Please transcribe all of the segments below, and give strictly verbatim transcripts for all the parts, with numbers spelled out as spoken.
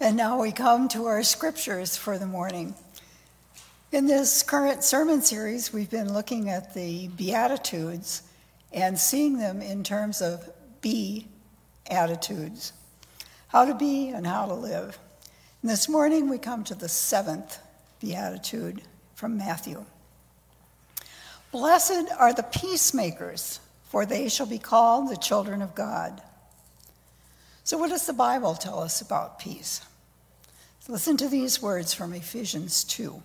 And now we come to our scriptures for the morning. In this current sermon series, we've been looking at the Beatitudes and seeing them in terms of be-attitudes, how to be and how to live. And this morning we come to the seventh Beatitude from Matthew. Blessed are the peacemakers, for they shall be called the children of God. So what does the Bible tell us about peace? Listen to these words from Ephesians two.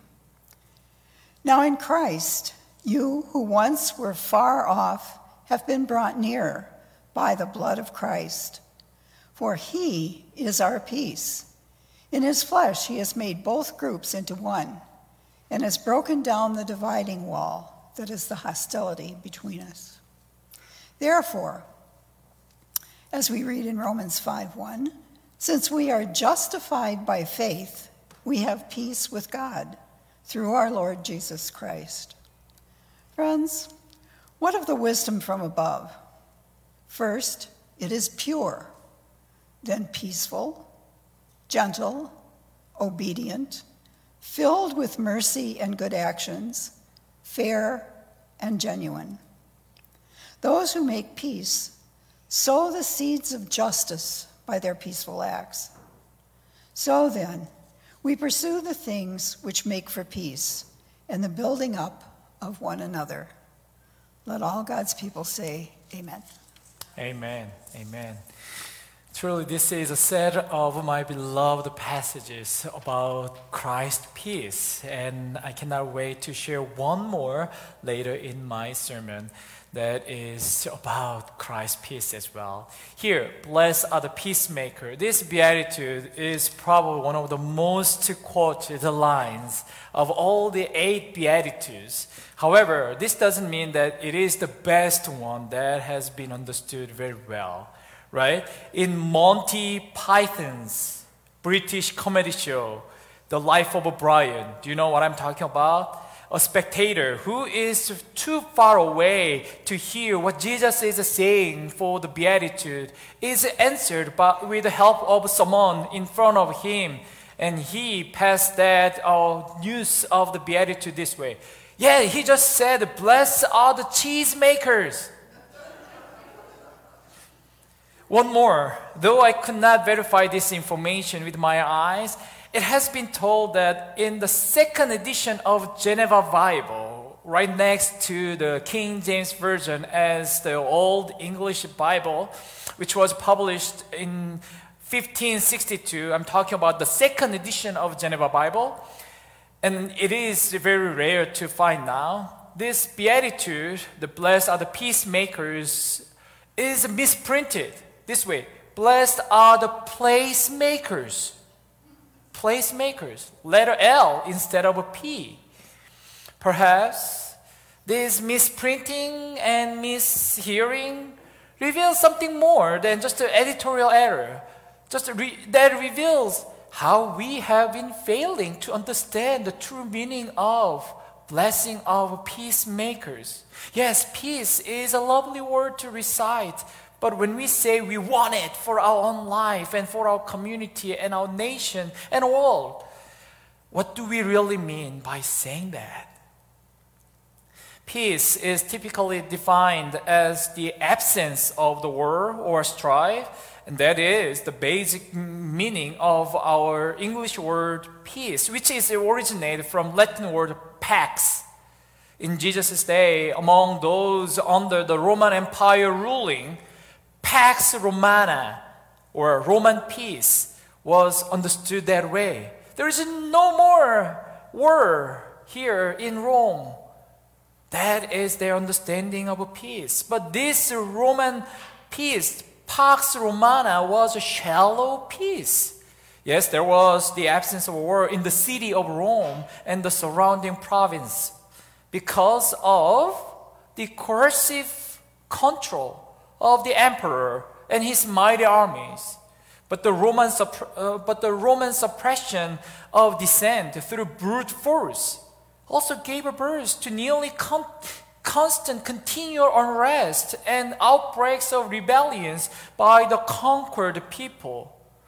Now in Christ, you who once were far off have been brought near by the blood of Christ. For he is our peace. In his flesh he has made both groups into one and has broken down the dividing wall that is the hostility between us. Therefore, as we read in Romans five one, since we are justified by faith, we have peace with God through our Lord Jesus Christ. Friends, what of the wisdom from above? First, it is pure, then peaceful, gentle, obedient, filled with mercy and good actions, fair and genuine. Those who make peace sow the seeds of justice by their peaceful acts. So then, we pursue the things which make for peace and the building up of one another. Let all God's people say, Amen. Amen. Amen. Truly, this is a set of my beloved passages about Christ's peace, and I cannot wait to share one more later in my sermon that is about Christ's peace as well. Here, blessed are the peacemaker. This beatitude is probably one of the most quoted lines of all the eight beatitudes. However, this doesn't mean that it is the best one that has been understood very well. Right? In Monty Python's British comedy show, The Life of Brian, do you know what I'm talking about? A spectator who is too far away to hear what Jesus is saying for the Beatitude is answered by, with the help of someone in front of him. And he passed that uh, news of the Beatitude this way. Yeah, he just said, blessed are the cheesemakers. One more, though I could not verify this information with my eyes, it has been told that in the second edition of Geneva Bible, right next to the King James Version as the Old English Bible, which was published in fifteen sixty-two, I'm talking about the second edition of Geneva Bible, and it is very rare to find now. This beatitude, the blessed are the peacemakers, is misprinted this way. Blessed are the placemakers. Placemakers. Letter L instead of a P. Perhaps this misprinting and mishearing reveals something more than just an editorial error. Just re- that reveals how we have been failing to understand the true meaning of blessing of peacemakers. Yes, peace is a lovely word to recite, but when we say we want it for our own life and for our community and our nation and world, what do we really mean by saying that? Peace is typically defined as the absence of the war or strife, and that is the basic meaning of our English word peace, which is originated from Latin word pax. In Jesus' day, among those under the Roman Empire ruling, Pax Romana, or Roman peace, was understood that way. There is no more war here in Rome. That is their understanding of a peace. But this Roman peace, Pax Romana, was a shallow peace. Yes, there was the absence of war in the city of Rome and the surrounding province because of the coercive control of the emperor and his mighty armies. But the Roman, uh, but the Roman suppression of dissent through brute force also gave birth to nearly con- constant continual unrest and outbreaks of rebellions by the conquered people.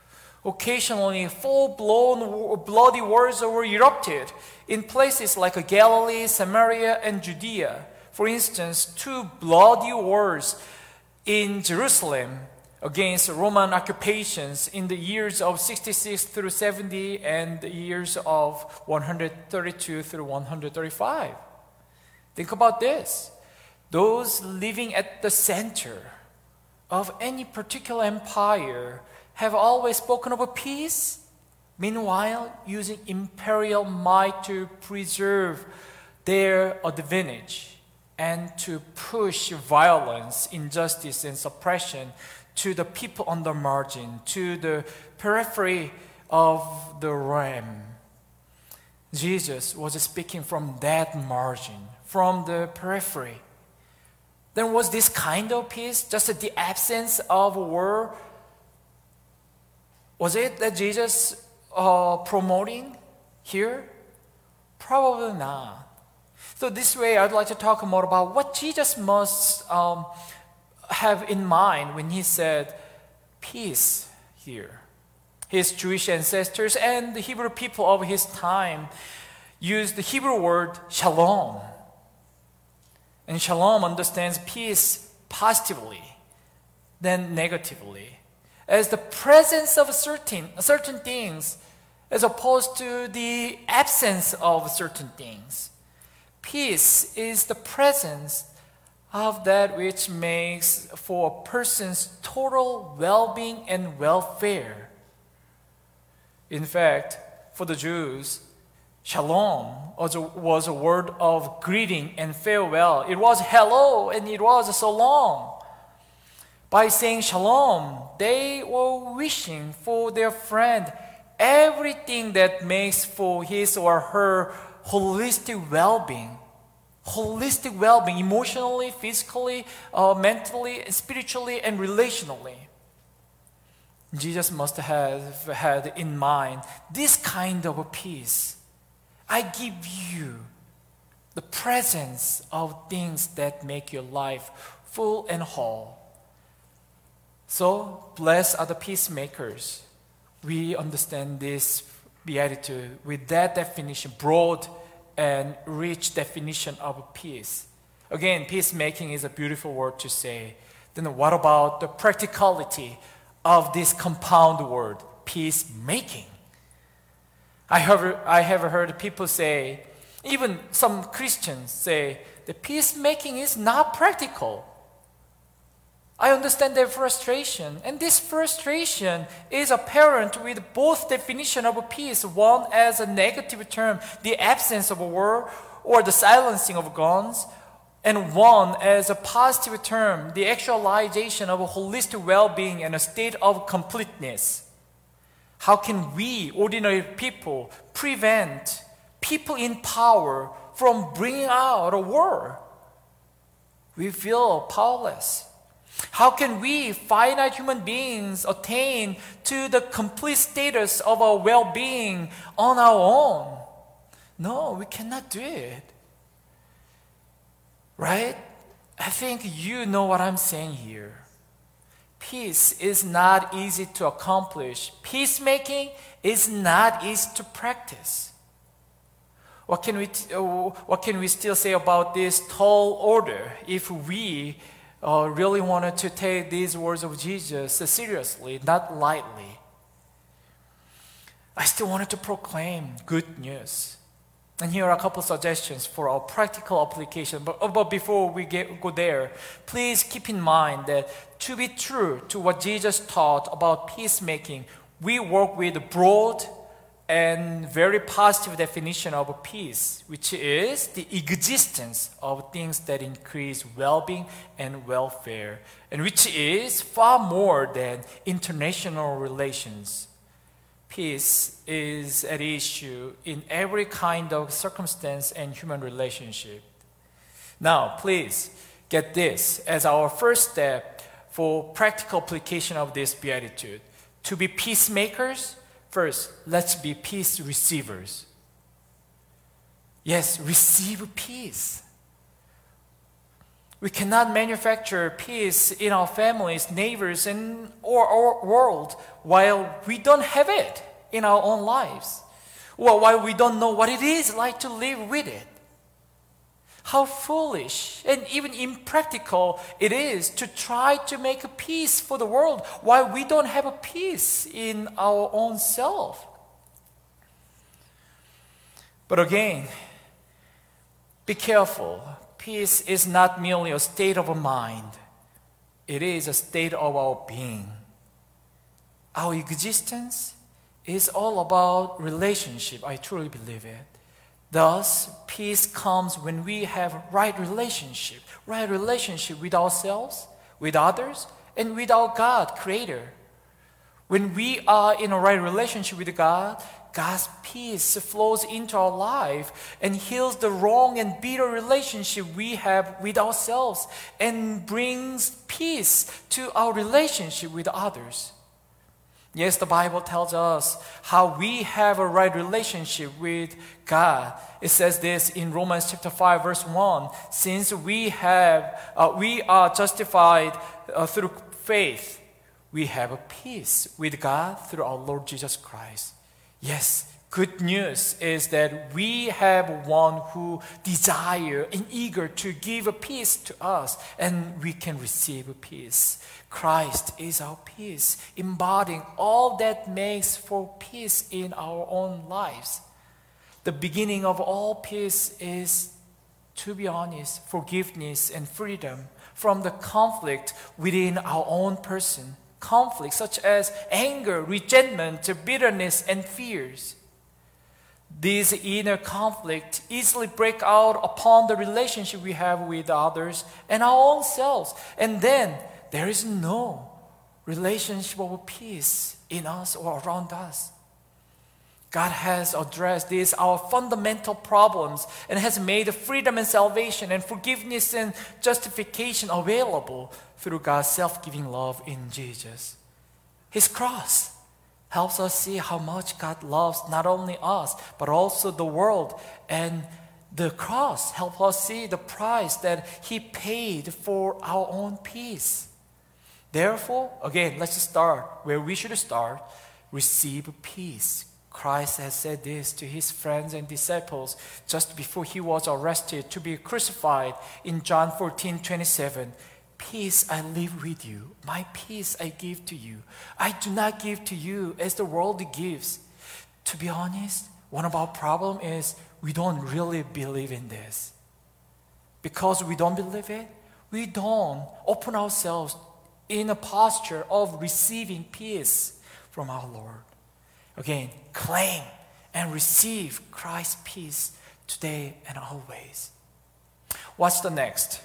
Occasionally, full-blown bloody wars were erupted in places like Galilee, Samaria, and Judea. For instance, two bloody wars in Jerusalem against Roman occupations in the years of sixty-six through seventy and the years of one thirty-two through one thirty-five. Think about this. Those living at the center of any particular empire have always spoken of a peace, meanwhile using imperial might to preserve their advantage and to push violence, injustice, and suppression to the people on the margin, to the periphery of the realm. Jesus was speaking from that margin, from the periphery. Then was this kind of peace just the absence of war? Was it that Jesus uh, promoting here? Probably not. So this way, I'd like to talk more about what Jesus must um, have in mind when he said peace here. His Jewish ancestors and the Hebrew people of his time used the Hebrew word shalom. And shalom understands peace positively, then negatively, as the presence of certain, certain things as opposed to the absence of certain things. Peace is the presence of that which makes for a person's total well-being and welfare. In fact, for the Jews, shalom was a, was a word of greeting and farewell. It was hello and it was so long. By saying shalom, they were wishing for their friend everything that makes for his or her holistic well-being. Holistic well-being, emotionally, physically, uh, mentally, spiritually, and relationally. Jesus must have had in mind this kind of a peace. I give you the presence of things that make your life full and whole. So, blessed are the peacemakers. We understand this beatitude with that definition, broad and rich definition of peace. Again, peacemaking is a beautiful word to say. Then what about the practicality of this compound word, peacemaking? I have, I have heard people say, even some Christians say, the peacemaking is not practical. I understand their frustration, and this frustration is apparent with both definition of peace, one as a negative term, the absence of war or the silencing of guns, and one as a positive term, the actualization of a holistic well-being and a state of completeness. How can we, ordinary people, prevent people in power from bringing out a war? We feel powerless. How can we, finite human beings, attain to the complete status of our well-being on our own? No, we cannot do it. Right? I think you know what I'm saying here. Peace is not easy to accomplish. Peacemaking is not easy to practice. What can we, uh, what can we still say about this tall order if we uh, really wanted to take these words of Jesus seriously, not lightly? I still wanted to proclaim good news. And here are a couple suggestions for our practical application. But, but before we get, go there, please keep in mind that to be true to what Jesus taught about peacemaking, we work with a broad and very positive definition of peace, which is the existence of things that increase well-being and welfare, and which is far more than international relations. Peace is at issue in every kind of circumstance and human relationship. Now, please get this as our first step for practical application of this beatitude. To be peacemakers, first, let's be peace receivers. Yes, receive peace. We cannot manufacture peace in our families, neighbors, and or our world while we don't have it in our own lives, or while we don't know what it is like to live with it. How foolish and even impractical it is to try to make a peace for the world while we don't have a peace in our own self. But again, be careful. Peace is not merely a state of a mind. It is a state of our being. Our existence is all about relationship. I truly believe it. Thus, peace comes when we have right relationship, right relationship with ourselves, with others, and with our God, Creator. When we are in a right relationship with God, God's peace flows into our life and heals the wrong and bitter relationship we have with ourselves and brings peace to our relationship with others. Yes, the Bible tells us how we have a right relationship with God. It says this in Romans chapter five, verse one. Since we have, uh, we are justified uh, through faith, we have a peace with God through our Lord Jesus Christ. Yes, good news is that we have one who desires and eager to give a peace to us, and we can receive a peace. Christ is our peace, embodying all that makes for peace in our own lives. The beginning of all peace is, to be honest, forgiveness and freedom from the conflict within our own person. Conflicts such as anger, resentment, bitterness, and fears. These inner conflicts easily break out upon the relationship we have with others and our own selves. And then there is no relationship of peace in us or around us. God has addressed these, our fundamental problems, and has made freedom and salvation and forgiveness and justification available through God's self-giving love in Jesus. His cross helps us see how much God loves not only us, but also the world. And the cross helps us see the price that He paid for our own peace. Therefore, again, let's start where we should start. Receive peace. Christ has said this to His friends and disciples just before He was arrested to be crucified in John fourteen twenty-seven. Peace I leave with you. My peace I give to you. I do not give to you as the world gives. To be honest, one of our problems is we don't really believe in this. Because we don't believe it, we don't open ourselves in a posture of receiving peace from our Lord. Again, claim and receive Christ's peace today and always. What's the next?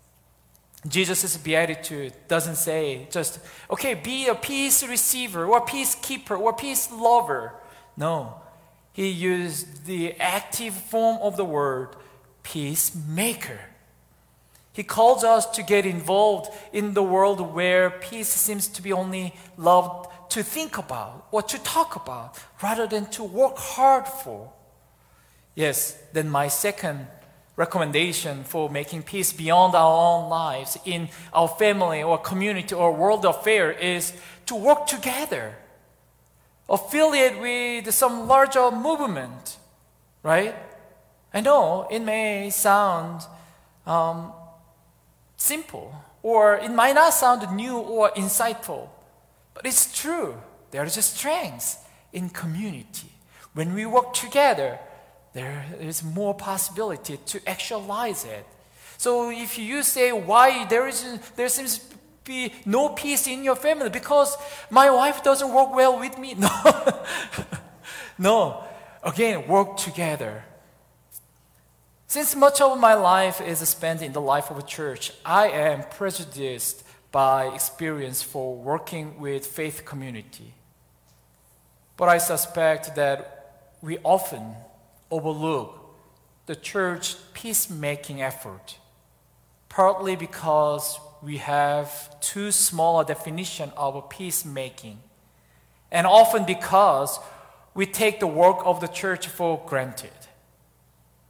Jesus' beatitude doesn't say just, okay, be a peace receiver or peace keeper or peace lover. No, He used the active form of the word peacemaker. He calls us to get involved in the world where peace seems to be only loved to think about or to talk about rather than to work hard for. Yes, then my second recommendation for making peace beyond our own lives in our family or community or world affair is to work together. Affiliate with some larger movement, right? I know it may sound um, simple, or it might not sound new or insightful, but it's true. There is a strength in community. When we work together, there is more possibility to actualize it. So if you say why there is there seems to be no peace in your family because my wife doesn't work well with me, no, no. Again, work together. Since much of my life is spent in the life of a church, I am prejudiced by experience for working with faith community. But I suspect that we often overlook the church peacemaking effort, partly because we have too small a definition of peacemaking, and often because we take the work of the church for granted.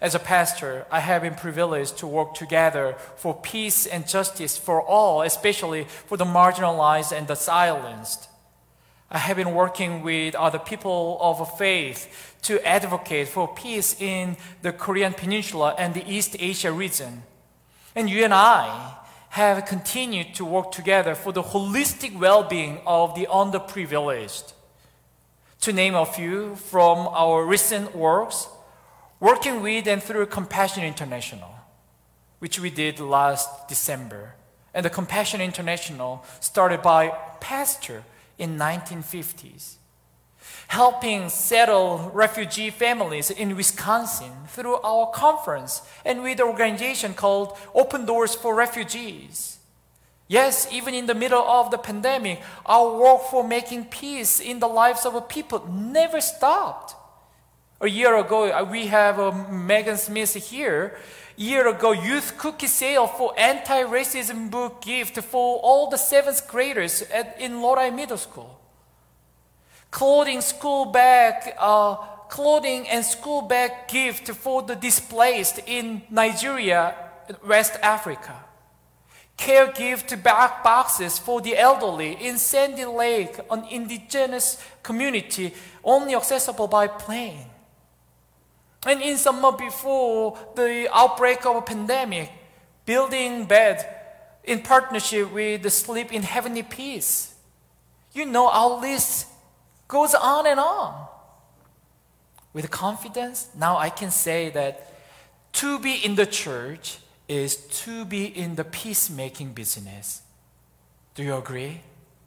As a pastor, I have been privileged to work together for peace and justice for all, especially for the marginalized and the silenced. I have been working with other people of faith to advocate for peace in the Korean Peninsula and the East Asia region. And you and I have continued to work together for the holistic well-being of the underprivileged. To name a few from our recent works, working with and through Compassion International, which we did last December. And the Compassion International started by a pastor in nineteen fifties. Helping settle refugee families in Wisconsin through our conference and with an organization called Open Doors for Refugees. Yes, even in the middle of the pandemic, our work for making peace in the lives of people never stopped. A year ago, we have uh, Megan Smith here. A year ago, youth cookie sale for anti-racism book gift for all the seventh graders at, in Lodi Middle School. Clothing, school bag, uh, clothing and school bag gift for the displaced in Nigeria, West Africa. Care gift bag boxes for the elderly in Sandy Lake, an indigenous community only accessible by plane. And in summer before the outbreak of a pandemic, building bed in partnership with the Sleep in Heavenly Peace. You know, our list goes on and on. With confidence, now I can say that to be in the church is to be in the peacemaking business. Do you agree?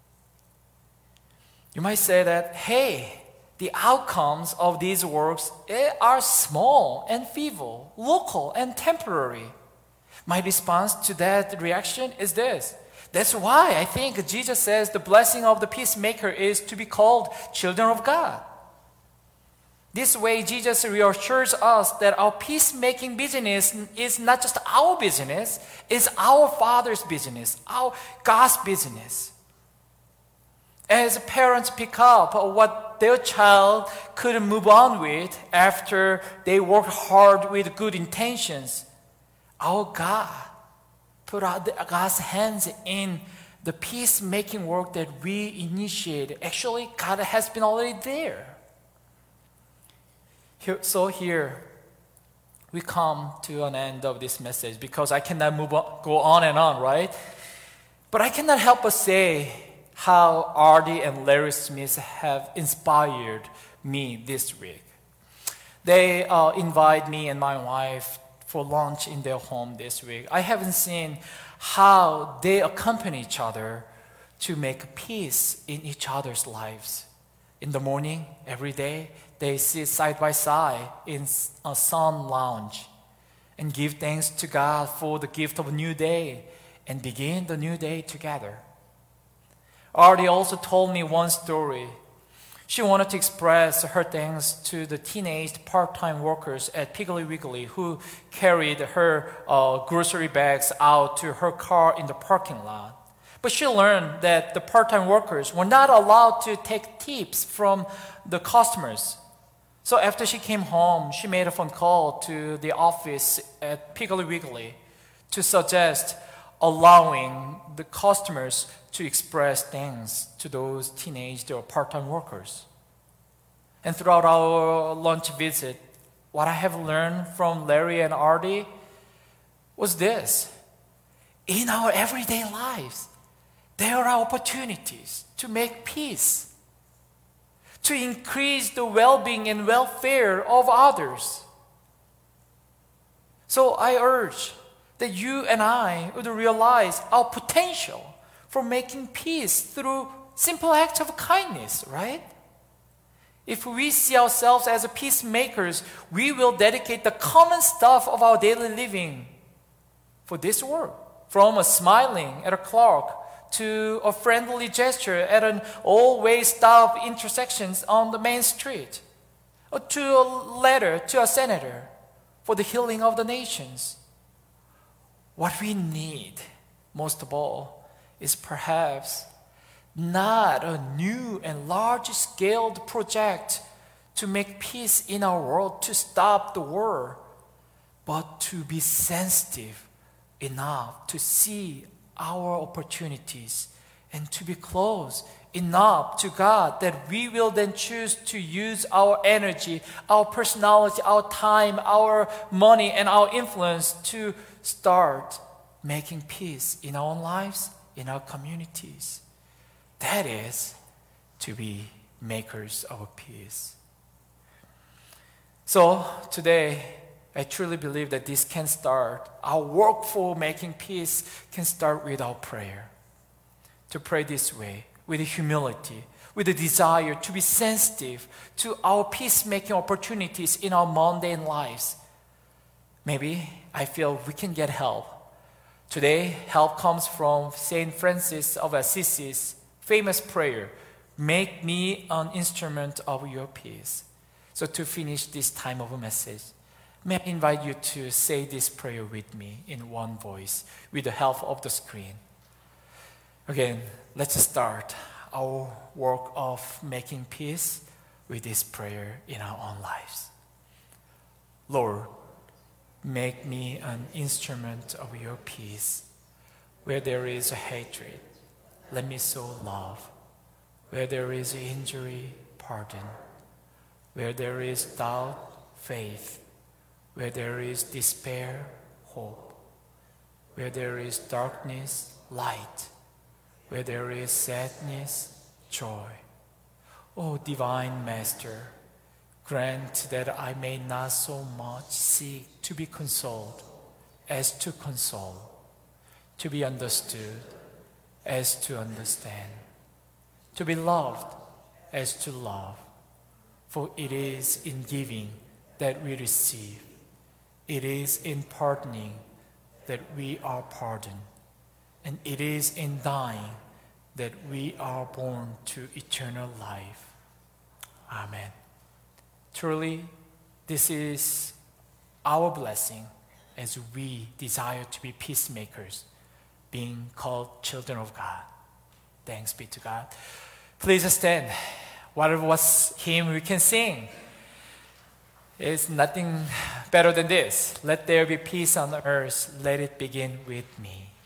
You might say that, hey, the outcomes of these works are small and feeble, local and temporary. My response to that reaction is this. That's why I think Jesus says the blessing of the peacemaker is to be called children of God. This way, Jesus reassures us that our peacemaking business is not just our business, it's our Father's business, our God's business. As parents pick up what their child couldn't move on with after they worked hard with good intentions, our God put out God's hands in the peacemaking work that we initiated. Actually, God has been already there. Here, so here, we come to an end of this message because I cannot move on, go on and on, right? But I cannot help but say how Artie and Larry Smith have inspired me this week. They uh, invite me and my wife for lunch in their home this week. I haven't seen how they accompany each other to make peace in each other's lives. In the morning, every day, they sit side by side in a sun lounge and give thanks to God for the gift of a new day and begin the new day together. Artie also told me one story. She wanted to express her thanks to the teenage part-time workers at Piggly Wiggly who carried her uh, grocery bags out to her car in the parking lot. But she learned that the part-time workers were not allowed to take tips from the customers. So after she came home, she made a phone call to the office at Piggly Wiggly to suggest allowing the customers to express thanks to those teenage or part-time workers. And throughout our lunch visit, what I have learned from Larry and Artie was this. In our everyday lives, there are opportunities to make peace, to increase the well-being and welfare of others. So I urge that you and I would realize our potential for making peace through simple acts of kindness, right? If we see ourselves as peacemakers, we will dedicate the common stuff of our daily living for this work. From a smiling at a clerk to a friendly gesture at an all-way stop intersections on the main street, or to a letter to a senator for the healing of the nations. What we need, most of all, is perhaps not a new and large-scale project to make peace in our world, to stop the war, but to be sensitive enough to see our opportunities and to be close enough to God that we will then choose to use our energy, our personality, our time, our money, and our influence to start making peace in our own lives, in our communities. That is to be makers of peace. So today, I truly believe that this can start, our work for making peace can start with our prayer. To pray this way, with humility, with a desire to be sensitive to our peacemaking opportunities in our mundane lives. Maybe I feel we can get help. Today, help comes from Saint Francis of Assisi's famous prayer, "Make me an instrument of your peace." So to finish this time of a message, may I invite you to say this prayer with me in one voice with the help of the screen. Again, let's start our work of making peace with this prayer in our own lives. Lord, make me an instrument of your peace. Where there is hatred, let me sow love. Where there is injury, pardon. Where there is doubt, faith. Where there is despair, hope. Where there is darkness, light. Where there is sadness, joy. O divine Master, grant that I may not so much seek to be consoled as to console, to be understood as to understand, to be loved as to love. For it is in giving that we receive. It is in pardoning that we are pardoned. And it is in dying that we are born to eternal life. Amen. Truly, this is our blessing as we desire to be peacemakers, being called children of God. Thanks be to God. Please stand. Whatever was hymn we can sing, is nothing better than this. Let there be peace on earth. Let it begin with me.